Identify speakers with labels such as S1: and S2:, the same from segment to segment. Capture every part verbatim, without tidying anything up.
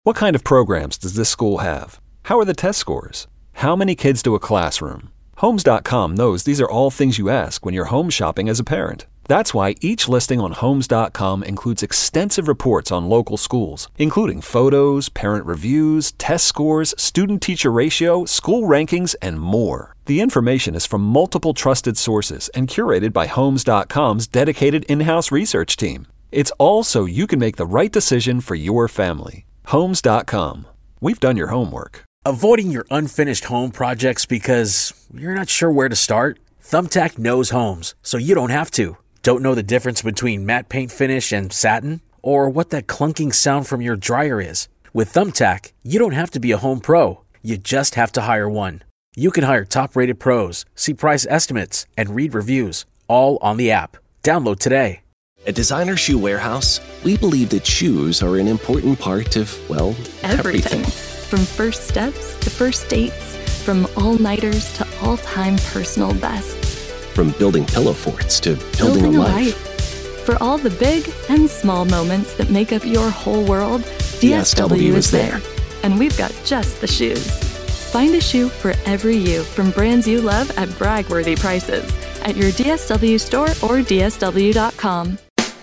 S1: What kind of programs does this school have? How are the test scores? How many kids do a classroom? Homes dot com knows these are all things you ask when you're home shopping as a parent. That's why each listing on Homes dot com includes extensive reports on local schools, including photos, parent reviews, test scores, student-teacher ratio, school rankings, and more. The information is from multiple trusted sources and curated by Homes dot com's dedicated in-house research team. It's all so you can make the right decision for your family. Homes dot com. We've done your homework.
S2: Avoiding your unfinished home projects because you're not sure where to start? Thumbtack knows homes, so you don't have to. Don't know the difference between matte paint finish and satin? Or what that clunking sound from your dryer is? With Thumbtack, you don't have to be a home pro. You just have to hire one. You can hire top-rated pros, see price estimates, and read reviews, all on the app. Download today.
S3: At Designer Shoe Warehouse, we believe that shoes are an important part of, well, everything.
S4: everything. From first steps to first dates, from all-nighters to all-time personal bests.
S3: From building pillow forts to building,
S4: building
S3: a,
S4: a
S3: life.
S4: life. For all the big and small moments that make up your whole world, D S W is there. And we've got just the shoes. Find a shoe for every you from brands you love at brag-worthy prices at your D S W store or D S W dot com.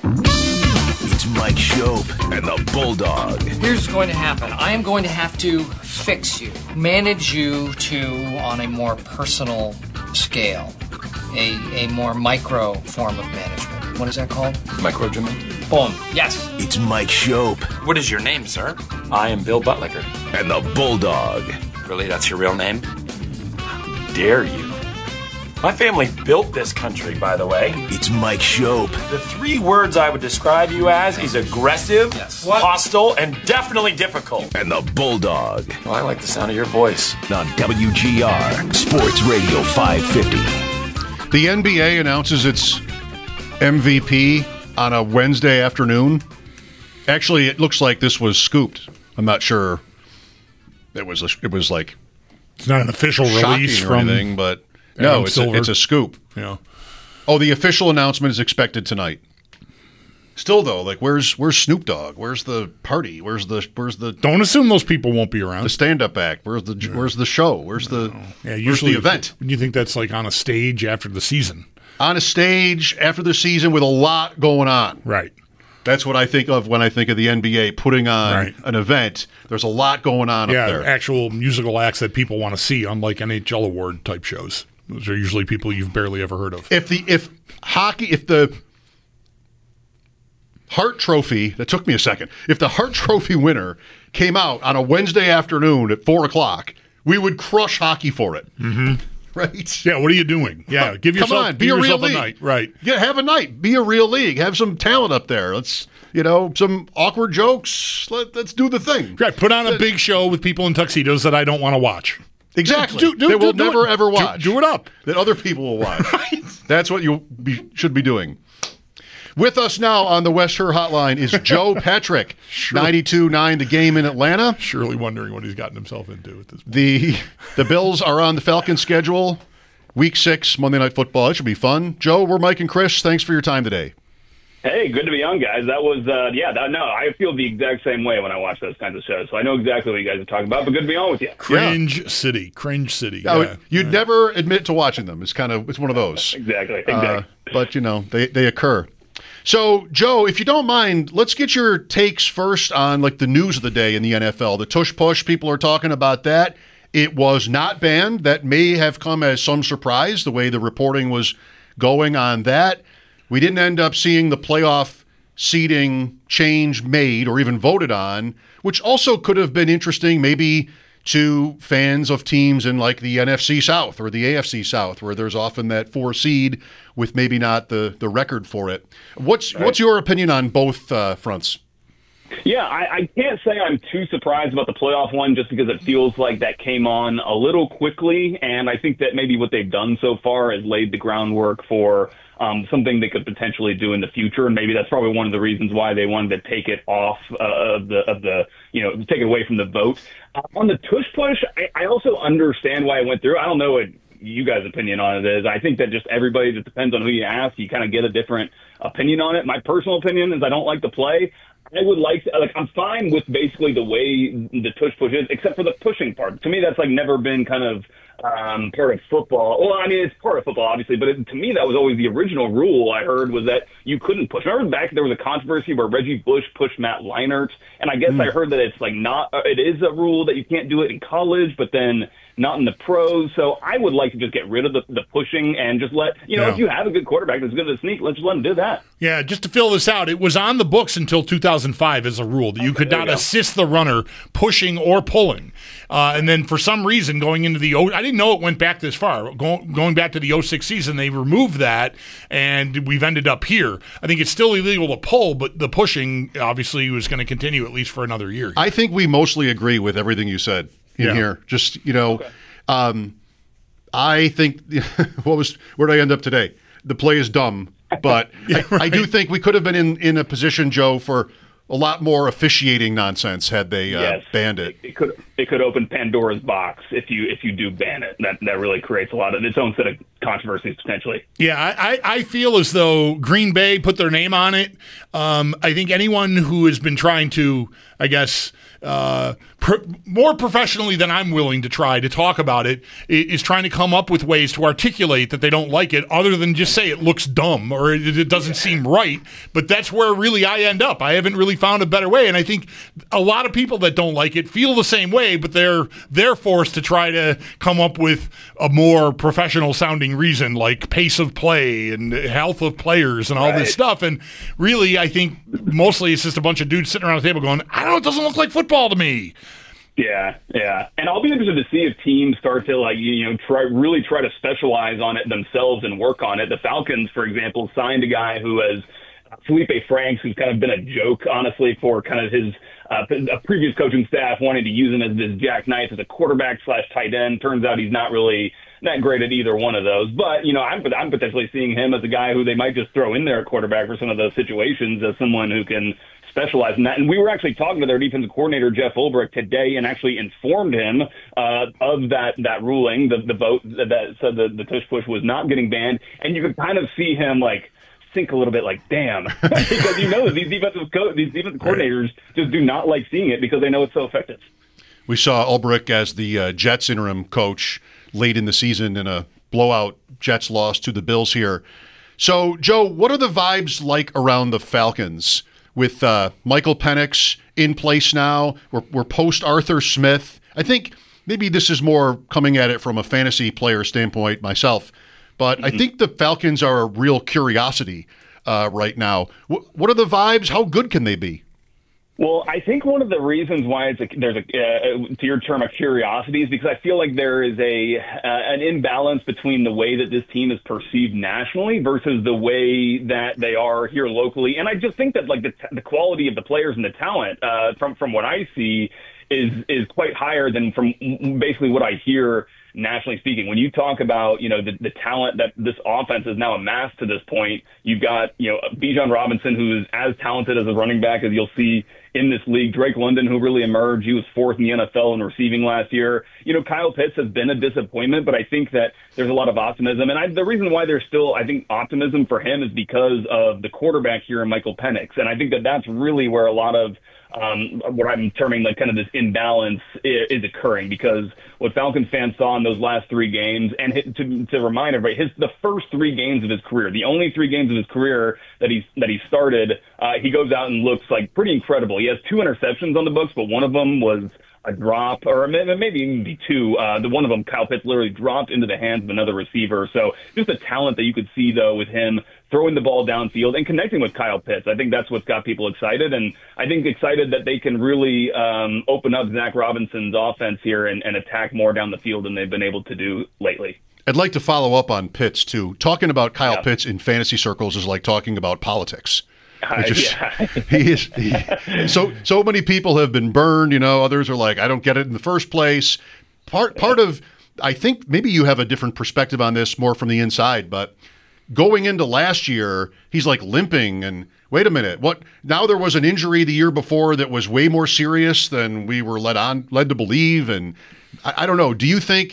S5: It's Mike Shope and the Bulldog.
S6: Here's what's going to happen. I am going to have to fix you, manage you to on a more personal scale, a, a more micro form of management. What is that called?
S7: Microgymming.
S6: Boom. Yes.
S5: It's Mike Shope.
S7: What is your name, sir? I am Bill Buttlicker.
S5: And the Bulldog.
S7: Really, that's your real name? How dare you? My family built this country, by the way.
S5: It's Mike Shope.
S7: The three words I would describe you as is aggressive,
S6: yes.
S7: hostile, and definitely difficult.
S5: And the Bulldog.
S7: Well, I like the sound of your voice.
S5: On W G R, Sports Radio five fifty.
S8: The N B A announces its M V P on a Wednesday afternoon. Actually, it looks like this was scooped. I'm not sure. It was. A, it was like
S9: it's not an official release
S8: or
S9: from
S8: anything, but no, it's a, it's a scoop.
S9: Yeah.
S8: Oh, the official announcement is expected tonight. Still though, like where's where's Snoop Dogg? Where's the party? Where's the where's the?
S9: Don't assume those people won't be around.
S8: The stand-up act. Where's the yeah. where's the show? Where's the
S9: yeah? Usually
S8: where's the event.
S9: You think that's like on a stage after the season?
S8: On a stage after the season with a lot going on.
S9: Right.
S8: That's what I think of when I think of the N B A putting on
S9: right.
S8: an event. There's a lot going on
S9: yeah,
S8: up there.
S9: Actual musical acts that people want to see, unlike N H L award type shows. Those are usually people you've barely ever heard of.
S8: If the if hockey if the Hart Trophy that took me a second. If the Hart Trophy winner came out on a Wednesday afternoon at four o'clock, we would crush hockey for it.
S9: Mm-hmm.
S8: Right?
S9: Yeah. What are you doing? Yeah. Give yourself,
S8: Come on, be
S9: give
S8: a real
S9: yourself
S8: league.
S9: A night. Right.
S8: Yeah. Have a night. Be a real league. Have some talent up there. Let's you know some awkward jokes. Let, let's do the thing.
S9: Right. Put on a big show with people in tuxedos that I don't want to watch.
S8: Exactly.
S9: Do, do,
S8: they
S9: do,
S8: will
S9: do
S8: never
S9: it.
S8: ever watch.
S9: Do, do it up.
S8: That other people will watch. That's what you be, should be doing. With us now on the West Her Hotline is Joe Patrick, sure. ninety-two point nine The Game in Atlanta.
S9: Surely wondering what he's gotten himself into at this point.
S8: The, the Bills are on the Falcons schedule. Week six, Monday Night Football. It should be fun. Joe, we're Mike and Chris. Thanks for your time today.
S10: Hey, good to be on, guys. That was, uh, yeah, that, no, I feel the exact same way when I watch those kinds of shows. So I know exactly what you guys are talking about, but good to be on with you.
S9: Cringe
S8: yeah.
S9: City. Cringe City.
S8: Yeah,
S9: yeah.
S8: You'd
S9: yeah.
S8: never admit to watching them. It's kind of, it's one of those.
S10: Exactly, exactly.
S8: Uh, but, you know, they, they occur. So, Joe, if you don't mind, let's get your takes first on, like, the news of the day in the N F L. The tush push, people are talking about that. It was not banned. That may have come as some surprise, the way the reporting was going on that. We didn't end up seeing the playoff seeding change made or even voted on, which also could have been interesting maybe to fans of teams in like the N F C South or the A F C South, where there's often that four seed with maybe not the, the record for it. What's right. what's your opinion on both uh, fronts?
S10: Yeah, I, I can't say I'm too surprised about the playoff one just because it feels like that came on a little quickly, and I think that maybe what they've done so far has laid the groundwork for um, something they could potentially do in the future, and maybe that's probably one of the reasons why they wanted to take it off uh, of the of the you know take it away from the vote. Uh, on the tush push, I, I also understand why it went through. I don't know it you guys' opinion on it is. I think that just everybody, just depends on who you ask. You kind of get a different opinion on it. My personal opinion is I don't like the play. I would like to, like, I'm fine with basically the way the tush push is, except for the pushing part. To me, that's like never been kind of um, part of football. Well, I mean, it's part of football, obviously, but it, to me, that was always the original rule I heard was that you couldn't push. Remember back there was a controversy where Reggie Bush pushed Matt Leinart, and I guess mm. I heard that it's like not, it is a rule that you can't do it in college, but then not in the pros. So I would like to just get rid of the, the pushing and just let, you know, yeah. if you have a good quarterback that's good at the sneak, let's just let him do that.
S9: Yeah, just to fill this out, it was on the books until two thousand five as a rule that you okay, could not you assist the runner pushing or pulling. Uh, and then for some reason going into the, I didn't know it went back this far. Go, going back to the oh six season, they removed that, and we've ended up here. I think it's still illegal to pull, but the pushing obviously was going to continue at least for another year.
S8: I think we mostly agree with everything you said in yeah. here. Just, you know, okay. um, I think, what was, where did I end up today? The play is dumb, but yeah, right. I, I do think we could have been in, in a position, Joe, for a lot more officiating nonsense had they uh,
S10: yes.
S8: banned it.
S10: it. It could it could open Pandora's box if you if you do ban it. That that really creates a lot of its own set of controversies potentially.
S9: Yeah, I, I feel as though Green Bay put their name on it. Um, I think anyone who has been trying to, I guess, uh, pr- more professionally than I'm willing to try to talk about it, is trying to come up with ways to articulate that they don't like it, other than just say it looks dumb or it, it doesn't yeah. seem right. But that's where really I end up. I haven't really found a better way, and I think a lot of people that don't like it feel the same way, but they're they're forced to try to come up with a more professional sounding reason, like pace of play and health of players and all right. this stuff. And really, I think mostly it's just a bunch of dudes sitting around the table going, I don't know, it doesn't look like football to me.
S10: Yeah, yeah. And I'll be interested to see if teams start to, like, you know, try really try to specialize on it themselves and work on it. The Falcons, for example, signed a guy who has Felipe Franks, who's kind of been a joke, honestly, for kind of his uh, a previous coaching staff wanting to use him as this Jack Knight as a quarterback slash tight end. Turns out he's not really not great at either one of those. But, you know, I'm, I'm potentially seeing him as a guy who they might just throw in there at quarterback for some of those situations as someone who can specialize in that. And we were actually talking to their defensive coordinator, Jeff Ulbrich, today and actually informed him uh, of that that ruling, the, the vote that said the, the tush push was not getting banned. And you could kind of see him, like, sink a little bit, like, damn. Because you know these defensive co- these defensive coordinators right. just do not like seeing it because they know it's so effective.
S8: We saw Ulbrich as the uh, Jets interim coach late in the season in a blowout Jets loss to the Bills here. So, Joe, what are the vibes like around the Falcons with uh, Michael Penix in place now? We're, we're post Arthur Smith. I think maybe this is more coming at it from a fantasy player standpoint myself, but mm-hmm. I think the Falcons are a real curiosity uh, right now. W- what are the vibes? How good can they be?
S10: Well, I think one of the reasons why it's a, there's a uh, to your term of curiosity is because I feel like there is a uh, an imbalance between the way that this team is perceived nationally versus the way that they are here locally. And I just think that like the the quality of the players and the talent uh, from from what I see is is quite higher than from basically what I hear nationally speaking. When you talk about, you know, the, the talent that this offense has now amassed to this point, you've got, you know, Bijan Robinson, who is as talented as a running back as you'll see in this league. Drake London, who really emerged. He was fourth in the N F L in receiving last year. You know, Kyle Pitts has been a disappointment, but I think that there's a lot of optimism. And I, the reason why there's still, I think, optimism for him is because of the quarterback here in Michael Penix. And I think that that's really where a lot of Um, what I'm terming like kind of this imbalance is, is occurring, because what Falcons fans saw in those last three games, and hit, to, to remind everybody, his the first three games of his career, the only three games of his career that he that he started, uh, he goes out and looks like pretty incredible. He has two interceptions on the books, but one of them was a drop, or maybe even be two. Uh, the one of them, Kyle Pitts, literally dropped into the hands of another receiver. So just the talent that you could see, though, with him throwing the ball downfield and connecting with Kyle Pitts. I think that's what's got people excited, and I think excited that they can really um, open up Zach Robinson's offense here and, and attack more down the field than they've been able to do lately.
S8: I'd like to follow up on Pitts, too. Talking about Kyle yeah. Pitts in fantasy circles is like talking about politics.
S10: Uh,
S8: is,
S10: yeah.
S8: he is he, so so many people have been burned, you know, others are like, I don't get it in the first place. Part part of, I think maybe you have a different perspective on this more from the inside, but going into last year, he's like limping and wait a minute, what? Now there was an injury the year before that was way more serious than we were led on led to believe, and I, I don't know. Do you think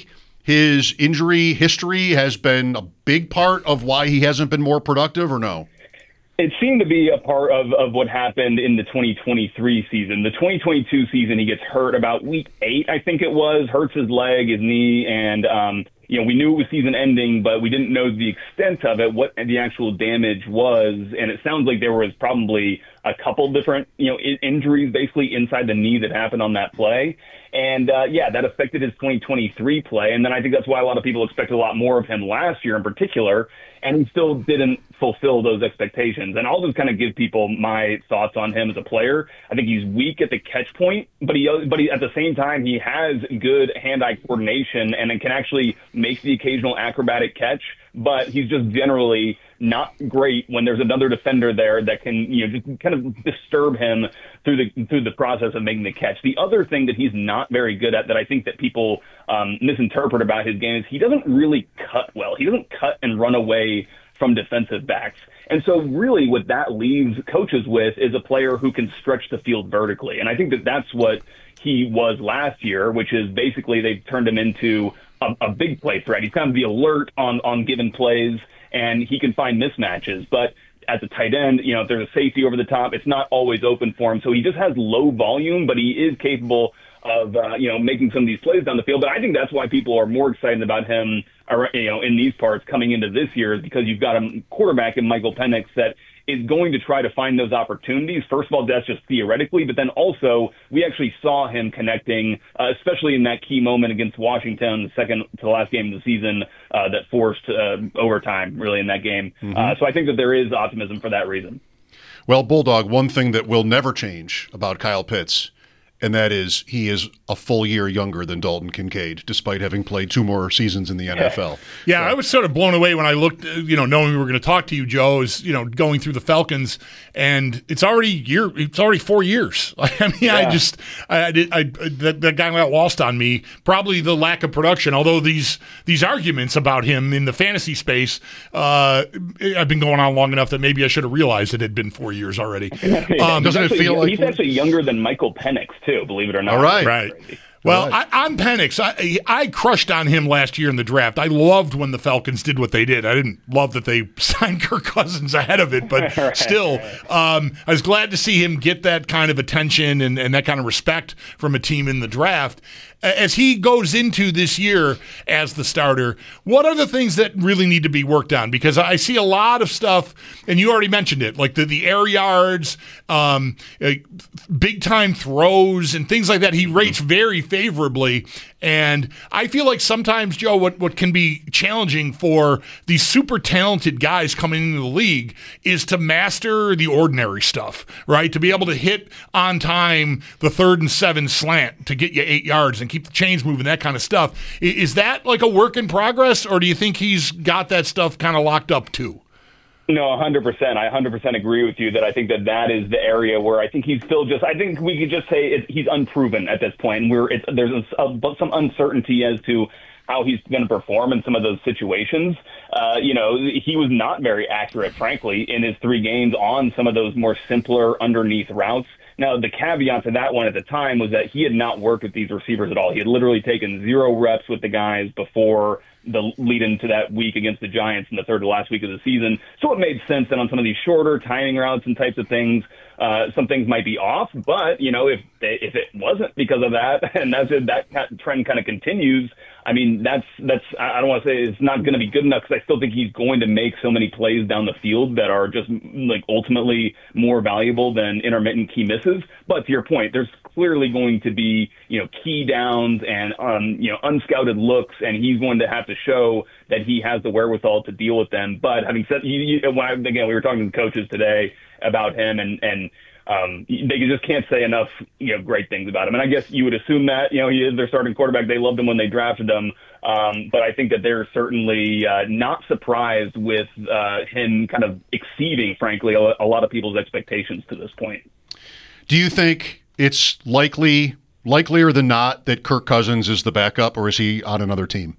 S8: his injury history has been a big part of why he hasn't been more productive, or no?
S10: It seemed to be a part of, of what happened in the twenty twenty-three season. The twenty twenty-two season, he gets hurt about week eight, I think it was, hurts his leg, his knee, and um, you know, we knew it was season ending, but we didn't know the extent of it, what the actual damage was, and it sounds like there was probably a couple different, you know, I- injuries basically inside the knee that happened on that play. And, uh, yeah, that affected his twenty twenty-three play. And then I think that's why a lot of people expected a lot more of him last year in particular. And he still didn't fulfill those expectations. And I'll just kind of give people my thoughts on him as a player. I think he's weak at the catch point, but he, but he, at the same time, he has good hand-eye coordination and can actually make the occasional acrobatic catch. But he's just generally not great when there's another defender there that can, you know, just kind of disturb him through the through the process of making the catch. The other thing that he's not very good at that I think that people um, misinterpret about his game is he doesn't really cut well. He doesn't cut and run away from defensive backs. And so really what that leaves coaches with is a player who can stretch the field vertically. And I think that that's what he was last year, which is basically they've turned him into a, a big play threat. He's kind of the alert on, on given plays, and he can find mismatches. But as a tight end, you know, if there's a safety over the top, it's not always open for him. So he just has low volume, but he is capable of, uh, you know, making some of these plays down the field. But I think that's why people are more excited about him, you know, in these parts coming into this year, is because you've got a quarterback in Michael Penix that is going to try to find those opportunities. First of all, that's just theoretically, but then also we actually saw him connecting, uh, especially in that key moment against Washington, the second to the last game of the season uh, that forced uh, overtime really in that game. Mm-hmm. Uh, so I think that there is optimism for that reason.
S8: Well, Bulldog, one thing that will never change about Kyle Pitts, and that is he is a full year younger than Dalton Kincaid, despite having played two more seasons in the N F L.
S9: Yeah,
S8: so.
S9: I was sort of blown away when I looked, you know, knowing we were going to talk to you, Joe, is, you know, going through the Falcons, and it's already year, it's already four years. I mean, yeah. I just, I, did, I that, that guy got lost on me. Probably the lack of production. Although these these arguments about him in the fantasy space, uh, I've been going on long enough that maybe I should have realized it had been four years already.
S8: Um, doesn't it feel like
S10: he's actually younger than Michael Penix too? Believe it or not.
S8: All right.
S9: Right. Well, I, I'm Penix. I, I crushed on him last year in the draft. I loved when the Falcons did what they did. I didn't love that they signed Kirk Cousins ahead of it, but right. still, um, I was glad to see him get that kind of attention and, and that kind of respect from a team in the draft. As he goes into this year as the starter, what are the things that really need to be worked on? Because I see a lot of stuff, and you already mentioned it, like the, the air yards, um, uh, big-time throws, and things like that. He rates very favorably. And I feel like sometimes, Joe, what, what can be challenging for these super talented guys coming into the league is to master the ordinary stuff, right? To be able to hit on time the third and seven slant to get you eight yards and keep the chains moving, that kind of stuff. Is that like a work in progress, or do you think he's got that stuff kind of locked up too?
S10: No, one hundred percent. I one hundred percent agree with you that I think that that is the area where I think he's still just, I think we could just say it, he's unproven at this point. And we're, it's, there's a, a, some uncertainty as to how he's going to perform in some of those situations. Uh, you know, he was not very accurate, frankly, in his three games on some of those more simpler underneath routes. Now, the caveat to that one at the time was that he had not worked with these receivers at all. He had literally taken zero reps with the guys before the lead into that week against the Giants in the third to last week of the season. So it made sense that on some of these shorter timing routes and types of things, uh, some things might be off. But, you know, if they, if it wasn't because of that, and that's it, that trend kind of continues, I mean, that's, that's I don't want to say it's not going to be good enough, because I still think he's going to make so many plays down the field that are just like ultimately more valuable than intermittent key misses. But to your point, there's clearly going to be, you know, key downs and, um, you know, unscouted looks, and he's going to have to show that he has the wherewithal to deal with them. But having said, you, you, when I, again, we were talking to the coaches today about him, and, and um, they just can't say enough, you know, great things about him. And I guess you would assume that, you know, he is their starting quarterback. They loved him when they drafted him. Um, but I think that they're certainly uh, not surprised with uh, him kind of exceeding, frankly, a, a lot of people's expectations to this point.
S8: Do you think it's likely, likelier than not, that Kirk Cousins is the backup, or is he on another team?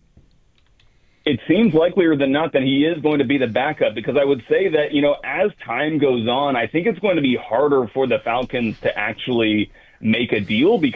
S10: It seems likelier than not that he is going to be the backup, because I would say that, you know, as time goes on, I think it's going to be harder for the Falcons to actually make a deal, because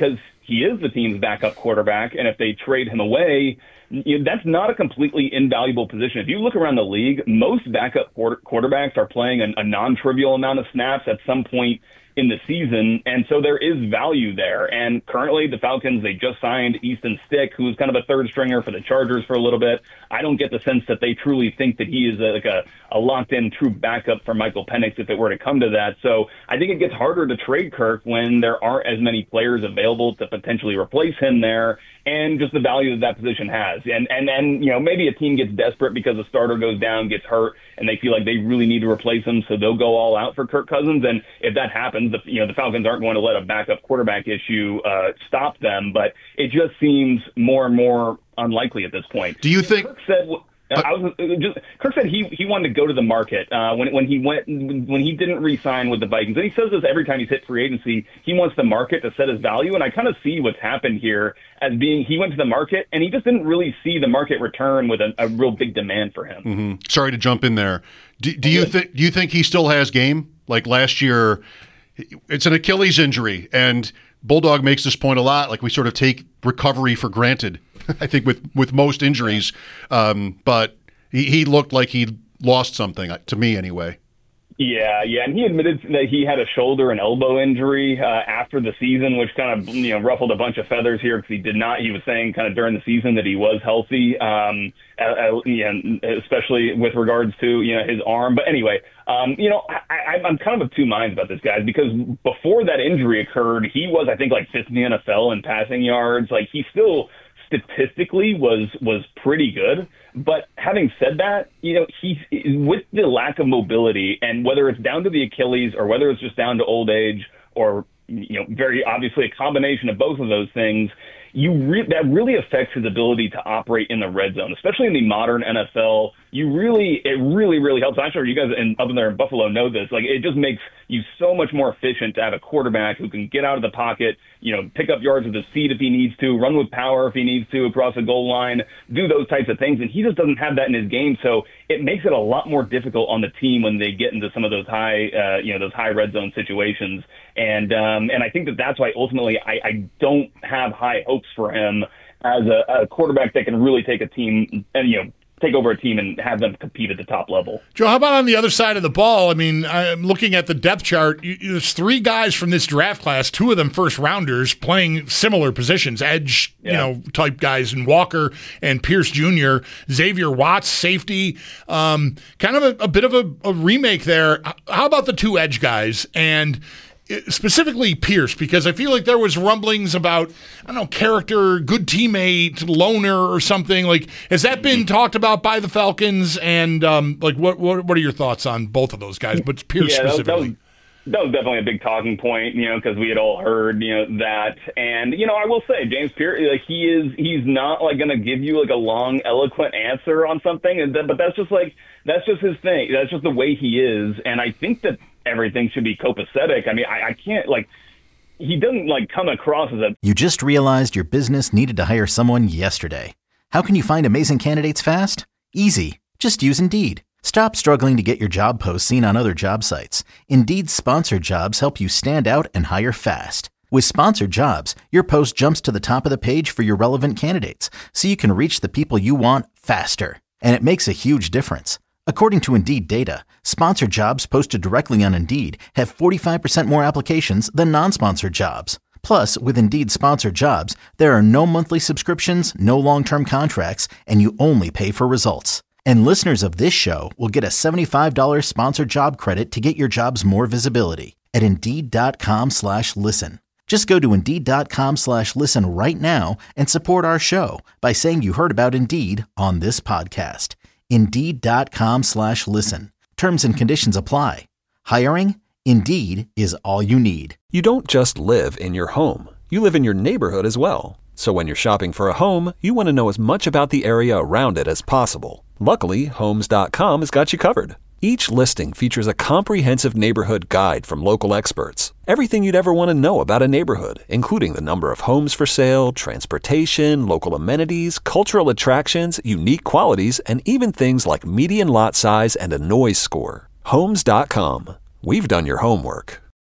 S10: he is the team's backup quarterback, and if they trade him away, you know, that's not a completely invaluable position. If you look around the league, most backup quarter- quarterbacks are playing a, a non-trivial amount of snaps at some point in the season, and so there is value there. And currently the Falcons, they just signed Easton Stick, who's kind of a third stringer for the Chargers for a little bit. I don't get the sense that they truly think that he is a, like a, a locked-in true backup for Michael Penix if it were to come to that. So I think it gets harder to trade Kirk when there aren't as many players available to potentially replace him there, and just the value that that position has. And, and, and you know, maybe a team gets desperate because a starter goes down, gets hurt, and they feel like they really need to replace him, so they'll go all out for Kirk Cousins. And if that happens, the, you know, the Falcons aren't going to let a backup quarterback issue uh, stop them. But it just seems more and more unlikely at this point.
S8: Do you think?
S10: Kirk said, uh, I was just Kirk said he he wanted to go to the market uh, when when he went when he didn't re-sign with the Vikings. And he says this every time he's hit free agency. He wants the market to set his value, and I kind of see what's happened here as being he went to the market and he just didn't really see the market return with a, a real big demand for him.
S8: Mm-hmm. Sorry to jump in there. Do, do you think do you think he still has game? Like last year, it's an Achilles injury, and Bulldog makes this point a lot. Like we sort of take recovery for granted. I think with, with most injuries, um, but he, he looked like he lost something, to me anyway.
S10: Yeah, yeah, and he admitted that he had a shoulder and elbow injury uh, after the season, which kind of you know ruffled a bunch of feathers here because he did not. He was saying kind of during the season that he was healthy, um, uh, you know, especially with regards to you know his arm. But anyway, um, you know, I, I'm kind of of two minds about this guy because before that injury occurred, he was I think like fifth in the N F L in passing yards. Like he still statistically was was pretty good. But having said that, you know, he with the lack of mobility, and whether it's down to the Achilles or whether it's just down to old age or, you know, very obviously a combination of both of those things, you re- that really affects his ability to operate in the red zone, especially in the modern N F L. You really, it really, really helps. I'm sure you guys in, up there in Buffalo know this. Like, it just makes you so much more efficient to have a quarterback who can get out of the pocket, you know, pick up yards with his feet if he needs to, run with power if he needs to across the goal line, do those types of things. And he just doesn't have that in his game. So it makes it a lot more difficult on the team when they get into some of those high, uh, you know, those high red zone situations. And, um, and I think that that's why ultimately I, I don't have high hopes for him as a, a quarterback that can really take a team and, you know, take over a team and have them compete at the top level.
S9: Joe, how about on the other side of the ball? I mean, I'm looking at the depth chart. There's three guys from this draft class, two of them first rounders, playing similar positions, edge, yeah. you know, type guys, and Walker and Pierce Junior Xavier Watts, safety, um, kind of a, a bit of a, a remake there. How about the two edge guys? And specifically Pierce, because I feel like there was rumblings about, I don't know, character, good teammate, loner or something. Like, has that been talked about by the Falcons? And um, like, what, what what are your thoughts on both of those guys, but Pierce
S10: yeah,
S9: specifically?
S10: That was, that was definitely a big talking point, you know, because we had all heard, you know, that. And, you know, I will say, James Pierce, like, he is, he's not, like, going to give you, like, a long, eloquent answer on something. And but that's just, like, that's just his thing. That's just the way he is. And I think that everything should be copacetic. I mean, I, I can't, like, he doesn't, like, come across as a...
S11: You just realized your business needed to hire someone yesterday. How can you find amazing candidates fast? Easy. Just use Indeed. Stop struggling to get your job posts seen on other job sites. Indeed's sponsored jobs help you stand out and hire fast. With sponsored jobs, your post jumps to the top of the page for your relevant candidates, so you can reach the people you want faster. And it makes a huge difference. According to Indeed data, sponsored jobs posted directly on Indeed have forty-five percent more applications than non-sponsored jobs. Plus, with Indeed sponsored jobs, there are no monthly subscriptions, no long-term contracts, and you only pay for results. And listeners of this show will get a seventy-five dollars sponsored job credit to get your jobs more visibility at Indeed.com slash listen. Just go to Indeed.com slash listen right now and support our show by saying you heard about Indeed on this podcast. Indeed.com slash listen. Terms and conditions apply. Hiring? Indeed is all you need.
S1: You don't just live in your home. You live in your neighborhood as well. So when you're shopping for a home, you want to know as much about the area around it as possible. Luckily, Homes dot com has got you covered. Each listing features a comprehensive neighborhood guide from local experts. Everything you'd ever want to know about a neighborhood, including the number of homes for sale, transportation, local amenities, cultural attractions, unique qualities, and even things like median lot size and a noise score. Homes dot com. We've done your homework.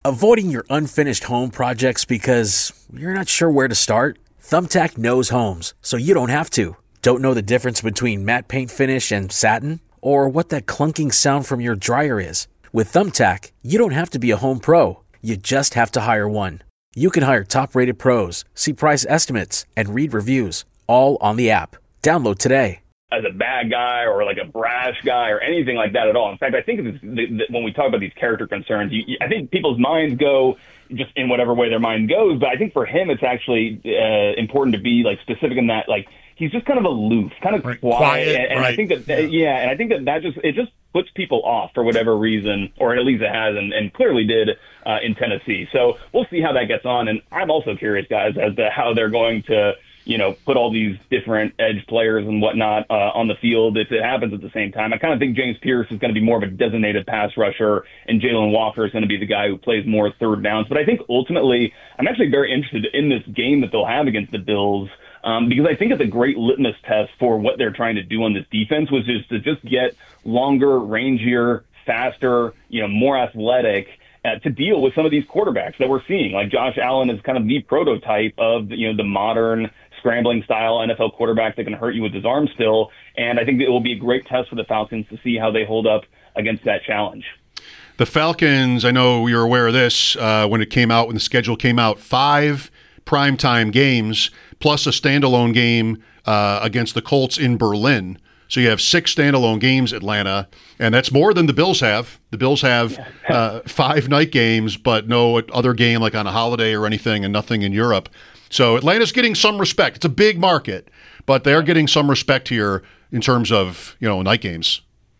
S2: Avoiding your unfinished home projects because you're not sure where to start? Thumbtack knows homes, so you don't have to. Don't know the difference between matte paint finish and satin? Or what that clunking sound from your dryer is? With Thumbtack, you don't have to be a home pro. You just have to hire one. You can hire top-rated pros, see price estimates, and read reviews, all on the app. Download today.
S10: As a bad guy or like a brash guy or anything like that at all. In fact, I think it's, the, the, when we talk about these character concerns, you, you, I think people's minds go just in whatever way their mind goes. But I think for him, it's actually uh, important to be like specific in that, like he's just kind of aloof, kind of
S9: right.
S10: quiet.
S9: quiet.
S10: And, and
S9: right.
S10: I think that, yeah. yeah, and I think that that just it just puts people off for whatever reason, or at least it has, and, and clearly did uh, in Tennessee. So we'll see how that gets on. And I'm also curious, guys, as to how they're going to, you know, put all these different edge players and whatnot uh, on the field if it happens at the same time. I kind of think James Pierce is going to be more of a designated pass rusher, and Jalen Walker is going to be the guy who plays more third downs. But I think ultimately, I'm actually very interested in this game that they'll have against the Bills, um, because I think it's a great litmus test for what they're trying to do on this defense, which is to just get longer, rangier, faster, you know, more athletic, Uh, to deal with some of these quarterbacks that we're seeing. Like Josh Allen is kind of the prototype of, you know, the modern scrambling style N F L quarterback that can hurt you with his arm still. And I think it will be a great test for the Falcons to see how they hold up against that challenge.
S8: The Falcons, I know you're aware of this, uh, when it came out, when the schedule came out, five primetime games plus a standalone game uh, against the Colts in Berlin. So you have six standalone games, Atlanta, and that's more than the Bills have. The Bills have uh, five night games, but no other game like on a holiday or anything, and nothing in Europe. So Atlanta's getting some respect. It's a big market, but they're getting some respect here in terms of, you know, night games.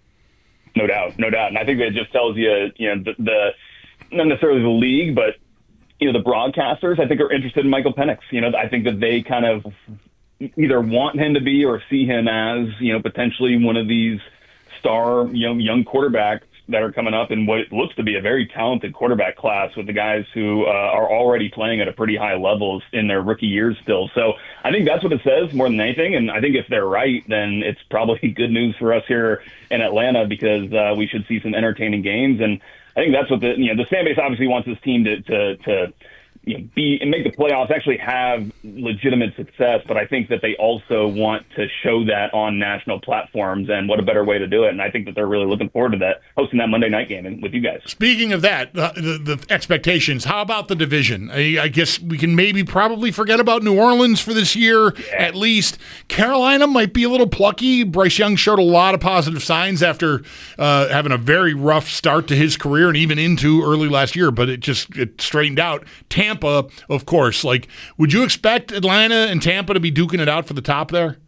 S10: No doubt, no doubt. And I think that just tells you, you know, the, the not necessarily the league, but, you know, the broadcasters, I think, are interested in Michael Penix. You know, I think that they kind of either want him to be or see him as, you know, potentially one of these star, you know, young quarterbacks that are coming up in what looks to be a very talented quarterback class with the guys who uh, are already playing at a pretty high levels in their rookie years still. So I think that's what it says more than anything. And I think if they're right, then it's probably good news for us here in Atlanta, because uh, we should see some entertaining games. And I think that's what the, you know, the fan base obviously wants this team to, to, to, you know, be and make the playoffs, actually have legitimate success. But I think that they also want to show that on national platforms, and what a better way to do it. And I think that they're really looking forward to that, hosting that Monday night game with you guys.
S9: Speaking of that, uh, the, the expectations, how about the division? I, I guess we can maybe probably forget about New Orleans for this year, yeah. At least. Carolina might be a little plucky. Bryce Young showed a lot of positive signs after uh, having a very rough start to his career and even into early last year, but it just it straightened out. Tampa, of course. Like, would you expect Atlanta and Tampa to be duking it out for the top there?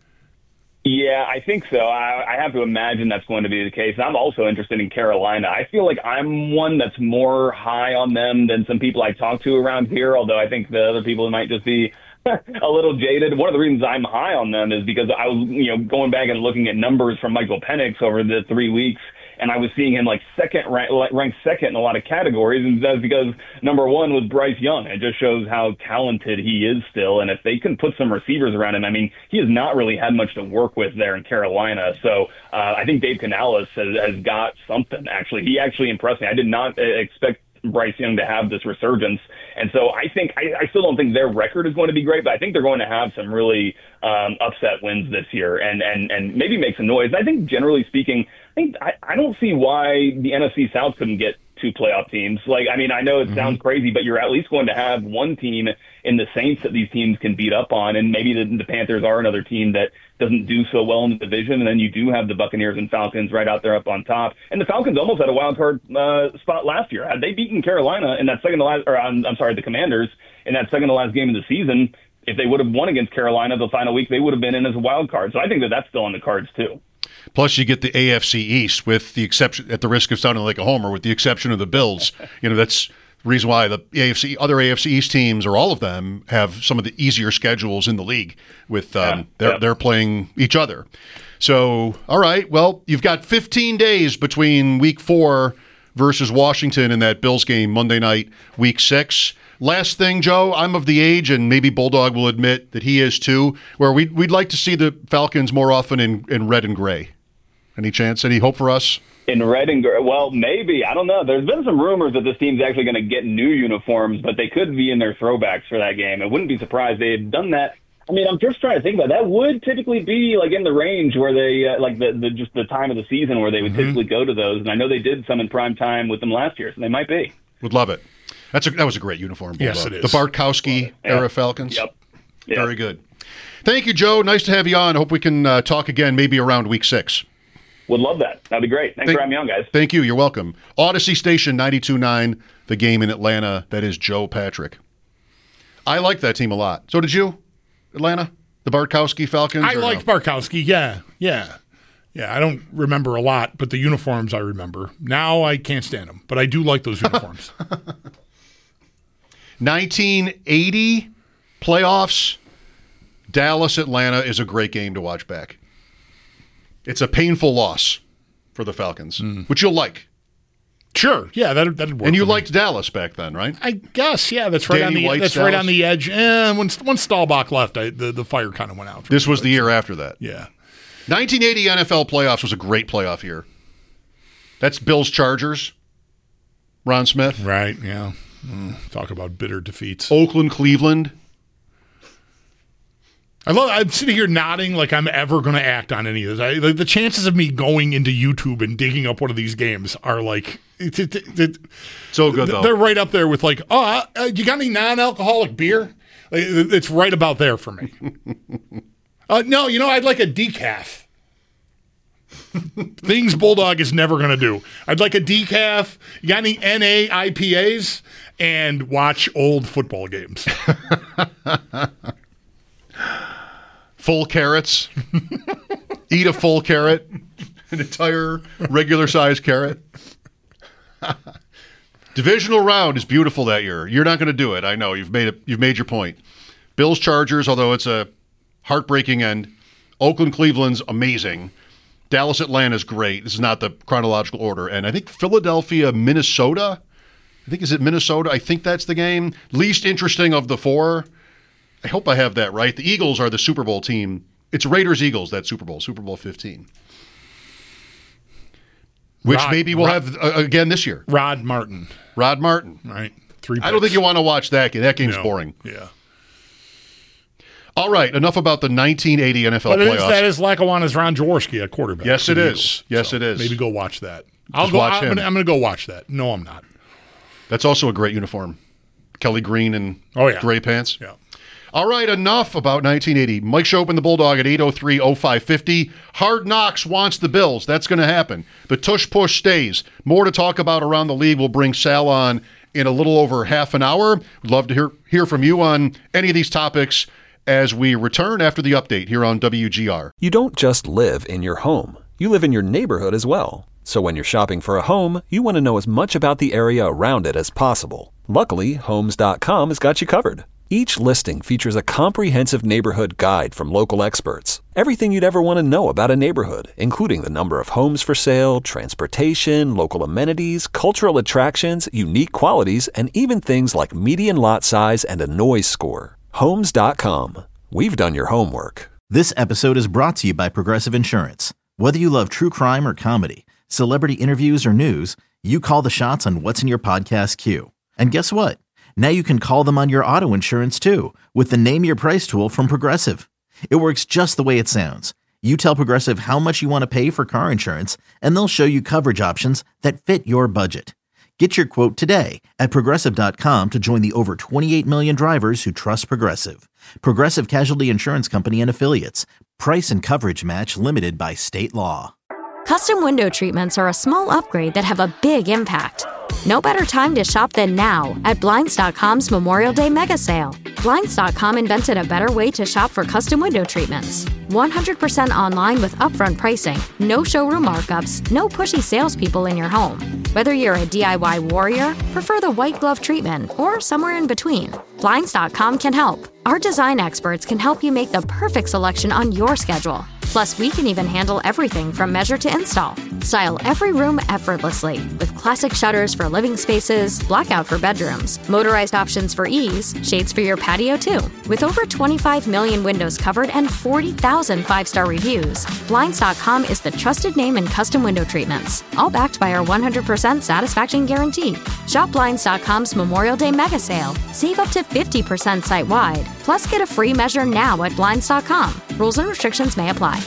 S10: Yeah, I think so. I, I have to imagine that's going to be the case. I'm also interested in Carolina. I feel like I'm one that's more high on them than some people I talk to around here, although I think the other people might just be a little jaded. One of the reasons I'm high on them is because I was, you know, going back and looking at numbers from Michael Penix over the three weeks, and I was seeing him like second, ranked second in a lot of categories, and that's because number one was Bryce Young. It just shows how talented he is still, and if they can put some receivers around him, I mean, he has not really had much to work with there in Carolina. So uh, I think Dave Canales has, has got something. Actually, he actually impressed me. I did not expect Bryce Young to have this resurgence. And so I think I, I still don't think their record is going to be great, but I think they're going to have some really um, upset wins this year and, and, and maybe make some noise. And I think generally speaking, I think I, I don't see why the N F C South couldn't get two playoff teams. Like, I mean, I know it mm-hmm. sounds crazy, but you're at least going to have one team in the Saints that these teams can beat up on, and maybe the, the Panthers are another team that doesn't do so well in the division, and then you do have the Buccaneers and Falcons right out there up on top. And the Falcons almost had a wild card uh, spot last year. Had they beaten Carolina in that second to last, or I'm, I'm sorry, the Commanders in that second to last game of the season, if they would have won against Carolina the final week, they would have been in as a wild card. So I think that that's still on the cards too.
S8: Plus, you get the A F C East, with the exception, at the risk of sounding like a homer, with the exception of the Bills. You know, that's the reason why the A F C, other A F C East teams, or all of them, have some of the easier schedules in the league. With um, yeah, they're yeah. they're playing each other. So, all right, well, you've got fifteen days between Week Four versus Washington and that Bills game Monday night, Week Six. Last thing, Joe, I'm of the age, and maybe Bulldog will admit that he is too, where we'd, we'd like to see the Falcons more often in, in red and gray. Any chance? Any hope for us?
S10: In red and gray, well, maybe. I don't know. There's been some rumors that this team's actually going to get new uniforms, but they could be in their throwbacks for that game. I wouldn't be surprised they had done that. I mean, I'm just trying to think about it. That would typically be like in the range where they, uh, like the, the just the time of the season where they would mm-hmm. typically go to those. And I know they did some in prime time with them last year, so they might be.
S8: Would love it. That's a, that was a great uniform.
S9: Yes,
S8: Bulldog.
S9: it is.
S8: The Bartkowski
S10: yeah.
S8: era Falcons.
S10: Yep. yep.
S8: Very good. Thank you, Joe. Nice to have you on. Hope we can uh, talk again maybe around week six.
S10: Would love that. That'd be great. Thanks
S8: thank,
S10: for having me on, guys.
S8: Thank you. You're welcome. Odyssey Station ninety-two point nine, the game in Atlanta. That is Joe Patrick. I like that team a lot. So did you, Atlanta? The Bartkowski Falcons?
S9: I liked no? Bartkowski, yeah. Yeah. Yeah, I don't remember a lot, but the uniforms I remember. Now I can't stand them, but I do like those uniforms.
S8: nineteen eighty playoffs. Dallas, Atlanta is a great game to watch back. It's a painful loss for the Falcons, mm. which you'll like.
S9: Sure, yeah, that that'd work.
S8: And you
S9: for
S8: liked
S9: me.
S8: Dallas back then, right?
S9: I guess, yeah, that's right
S8: Danny
S9: on the
S8: White's
S9: that's
S8: Dallas.
S9: right on the edge. And when once Staubach left, I, the the fire kind of went out.
S8: This was the year after that.
S9: Yeah,
S8: nineteen eighty N F L playoffs was a great playoff year. That's Bills Chargers. Ron Smith,
S9: right? Yeah, mm, talk about bitter defeats.
S8: Oakland Cleveland.
S9: I love. I'm sitting here nodding like I'm ever going to act on any of this. I, the, the chances of me going into YouTube and digging up one of these games are like it, it, it, it,
S8: so good. Though
S9: they're right up there with like, oh, uh, you got any non-alcoholic beer? Like, it's right about there for me. uh, no, you know, I'd like a decaf. Things Bulldog is never going to do. I'd like a decaf. You got any N A I P As? And watch old football games.
S8: Full carrots. Eat a full carrot. An entire regular-sized carrot. Divisional round is beautiful that year. You're not going to do it. I know. You've made it. You've made your point. Bills, Chargers, although it's a heartbreaking end. Oakland, Cleveland's amazing. Dallas, Atlanta's great. This is not the chronological order. And I think Philadelphia, Minnesota. I think, is it Minnesota? I think that's the game. Least interesting of the four. I hope I have that right. The Eagles are the Super Bowl team. It's Raiders-Eagles, that Super Bowl, Super Bowl fifteen. Which
S9: Rod,
S8: maybe we'll
S9: Rod,
S8: have uh, again this year.
S9: Rod Martin.
S8: Rod Martin.
S9: Right. Three.
S8: I don't think you want to watch that game. That game's
S9: no.
S8: boring.
S9: Yeah.
S8: All right, enough about the nineteen eighty N F L
S9: but
S8: playoffs.
S9: Is, that is Lackawanna's Ron Jaworski at quarterback.
S8: Yes, it is.
S9: Eagles.
S8: Yes,
S9: so
S8: it is.
S9: Maybe go watch that. I'll
S8: Just
S9: go.
S8: watch
S9: I'm
S8: him.
S9: gonna, I'm going to go watch that. No, I'm not.
S8: That's also a great uniform. Kelly Green and
S9: oh, yeah.
S8: gray pants.
S9: Yeah.
S8: All right, enough about nineteen eighty. Mike Schopp and the Bulldog at eight oh three oh five fifty. Hard Knocks wants the Bills. That's going to happen. The tush push stays. More to talk about around the league. We'll bring Sal on in a little over half an hour. We'd love to hear, hear from you on any of these topics as we return after the update here on W G R.
S1: You don't just live in your home. You live in your neighborhood as well. So when you're shopping for a home, you want to know as much about the area around it as possible. Luckily, Homes dot com has got you covered. Each listing features a comprehensive neighborhood guide from local experts. Everything you'd ever want to know about a neighborhood, including the number of homes for sale, transportation, local amenities, cultural attractions, unique qualities, and even things like median lot size and a noise score. Homes dot com. We've done your homework.
S11: This episode is brought to you by Progressive Insurance. Whether you love true crime or comedy, celebrity interviews or news, you call the shots on what's in your podcast queue. And guess what? Now you can call them on your auto insurance too with the Name Your Price tool from Progressive. It works just the way it sounds. You tell Progressive how much you want to pay for car insurance, and they'll show you coverage options that fit your budget. Get your quote today at Progressive dot com to join the over twenty-eight million drivers who trust Progressive. Progressive Casualty Insurance Company and Affiliates. Price and coverage match limited by state law.
S12: Custom window treatments are a small upgrade that have a big impact. No better time to shop than now at Blinds dot com's Memorial Day mega sale. Blinds dot com invented a better way to shop for custom window treatments. one hundred percent online with upfront pricing, no showroom markups, no pushy salespeople in your home. Whether you're a D I Y warrior, prefer the white glove treatment, or somewhere in between, Blinds dot com can help. Our design experts can help you make the perfect selection on your schedule. Plus, we can even handle everything from measure to install. Style every room effortlessly with Classic shutters for living spaces, blackout for bedrooms, motorized options for ease, shades for your patio too. With over twenty-five million windows covered and forty thousand five-star reviews, Blinds dot com is the trusted name in custom window treatments, all backed by our one hundred percent satisfaction guarantee. Shop Blinds dot com's Memorial Day mega sale. Save up to fifty percent site-wide. Plus, get a free measure now at Blinds dot com. Rules and restrictions may apply.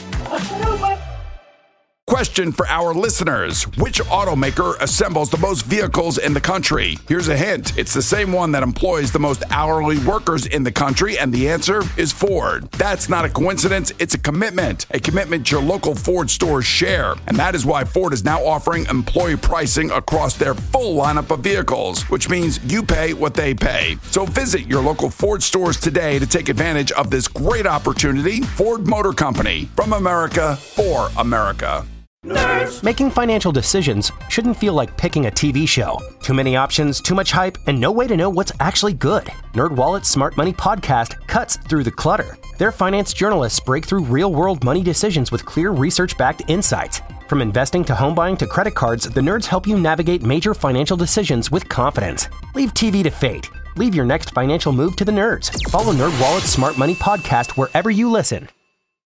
S13: Question for our listeners. Which automaker assembles the most vehicles in the country? Here's a hint. It's the same one that employs the most hourly workers in the country, and the answer is Ford. That's not a coincidence. It's a commitment. A commitment your local Ford stores share. And that is why Ford is now offering employee pricing across their full lineup of vehicles, which means you pay what they pay. So visit your local Ford stores today to take advantage of this great opportunity. Ford Motor Company. From America, for America.
S14: Nerds. Making financial decisions shouldn't feel like picking a T V show. Too many options, too much hype, and no way to know what's actually good. NerdWallet's Smart Money Podcast cuts through the clutter. Their finance journalists break through real-world money decisions with clear research-backed insights. From investing to home buying to credit cards, the nerds help you navigate major financial decisions with confidence. Leave T V to fate. Leave your next financial move to the nerds. Follow NerdWallet's Smart Money Podcast wherever you listen.